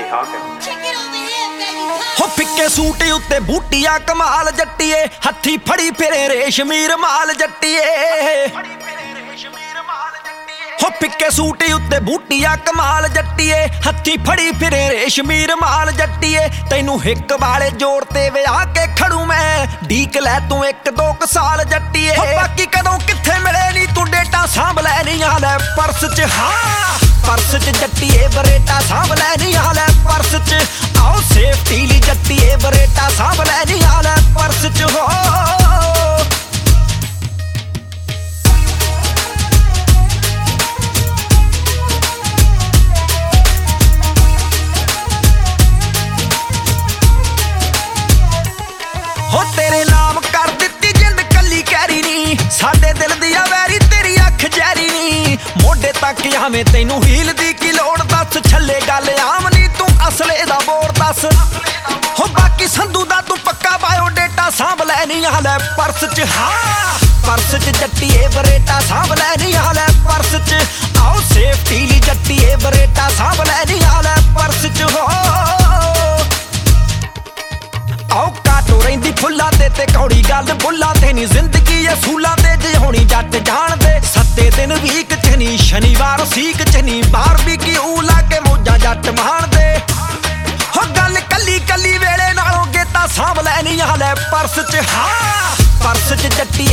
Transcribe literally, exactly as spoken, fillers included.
ਹੋ ਫਿੱਕੇ ਸੂਟ ਉੱਤੇ ਬੂਟੀਆਂ ਕਮਾਲ ਜੱਟੀਏ, ਹੱਥੀ ਫੜੀ ਫਿਰੇ ਰੇਸ਼ਮੀ ਰਮਾਲ ਜੱਟੀਏ। ਹੋ ਫਿੱਕੇ ਸੂਟ ਉੱਤੇ ਬੂਟੀਆਂ ਕਮਾਲ ਜੱਟੀਏ, ਹੱਥੀ ਫੜੀ ਫਿਰੇ ਰੇਸ਼ਮੀ ਰਮਾਲ ਜੱਟੀਏ। ਤੈਨੂੰ ਹਿੱਕ ਵਾਲੇ ਜੋੜ ਤੇ ਵਿਆਹ ਕੇ ਖੜੂ ਮੈਂ, ਢੀਕ ਲੈ ਤੂੰ ਇੱਕ ਦੋ ਕ ਸਾਲ ਜੱਟੀਏ। ਬਾਕੀ ਕਦੋਂ ਕਿੱਥੇ ਮਿਲੇ ਨੀ ਤੂੰ ਡੇਟਾ ਸਾਂਭ ਲੈ ਨੀ ਆ ਲੈ ਪਰਸ ਚ, ਹਾਂ ਪਰਸ ਚ ਜੱਟੀਏ ਬਰੇਟਾ ਸਾਂਭ ਲੈ ਨੀ ਆ ਲੈ ਪਰਸ ਚ। ਆਓ ਸੇਫਟੀ ਲਈ ਜੱਟੀਏ ਬਰੇਟਾ ਸਾਂਭ ਲੈ ਨੀ ਆ ਲੈ ਪਰਸ ਚ। ਹੋ ਹੋ ਤੇਰੇ ਨਾਮ ਕਰ ਦਿੱਤੀ ਜਿੰਦ ਕੱਲੀ ਕਹਿਰੀ ਨੀ, ਸਾਡੇ ਦਿਲ ਦੀ ਆ ਵੈਰੀ ਤੇਰੀ ਅੱਖ ਜੈਰੀ ਨੀ। ਮੋਢੇ ਤੱਕ ਆਵੇਂ ਤੈਨੂੰ ਹੀਲ ਦੀ ਕੀ ਲੋੜ ਦੱਸ, ਛੱਲੇ ਗੱਲ ਆਮ ਨੀ ਤੂੰ ਅਸਲੇ ਦਾ ਬੋਰ ਦੱਸ। ਹੋ ਬਾਕੀ ਸੰਧੂ ਦਾ ਤੂੰ ਪੱਕਾ ਬਾਇਓ ਡੇਟਾ ਸਾਂਭ ਲੈ ਨੀ ਆ ਲੈ ਪਰਸ ਚ, ਹਾਂ ਪਰਸ ਚ ਜੱਟੀਏ ਬਰੇਟਾ ਸਾਂਭ ਲੈ ਨੀ ਆ ਲੈ ਪਰਸ ਚ। ਆਓ ਸੇਫਟੀ ਲਈ ਜੱਟੀਏ ਬਰੇਟਾ ਸਾਂਭ ਲੈ ਨੀ ਆ ਲੈ ਪਰਸ ਚ। ਹੋ ਆਓ ਕਾਟੋ ਰਹਿੰਦੀ ਫੁੱਲਾਂ ਤੇ ਤੇ ਕੌੜੀ ਗੱਲ ਬੁੱਲਾਂ ਤੇ ਨੀ, ਜ਼ਿੰਦਗੀ ਅਸੂਲਾਂ ਤੇ ਜੇ ਹੋਣੀ ਜੱਟ ਜਾਣਦੇ। ਸੱਤੇ ਦਿਨ ਵੀਕ ਚ ਨੀ, ਸ਼ਨੀਵਾਰ ਸੀਕ ਚ ਨੀ, ਬਾਰਬੀਕਿਊ ਲਾ ਕੇ ਮੌਜਾਂ ਜੱਟ ਮਾਣਦੇ। ਹੋ ਗੱਲ ਕੱਲੀ ਕੱਲੀ ਵੇਲੇ ਨਾਲੋਂ ਗੇਤਾ ਸਾਂਭ ਲੈ ਨੀ ਆ ਲੈ ਪਰਸ ਚ, ਹਾਂ ਪਰਸ ਚ ਜੱਟੀ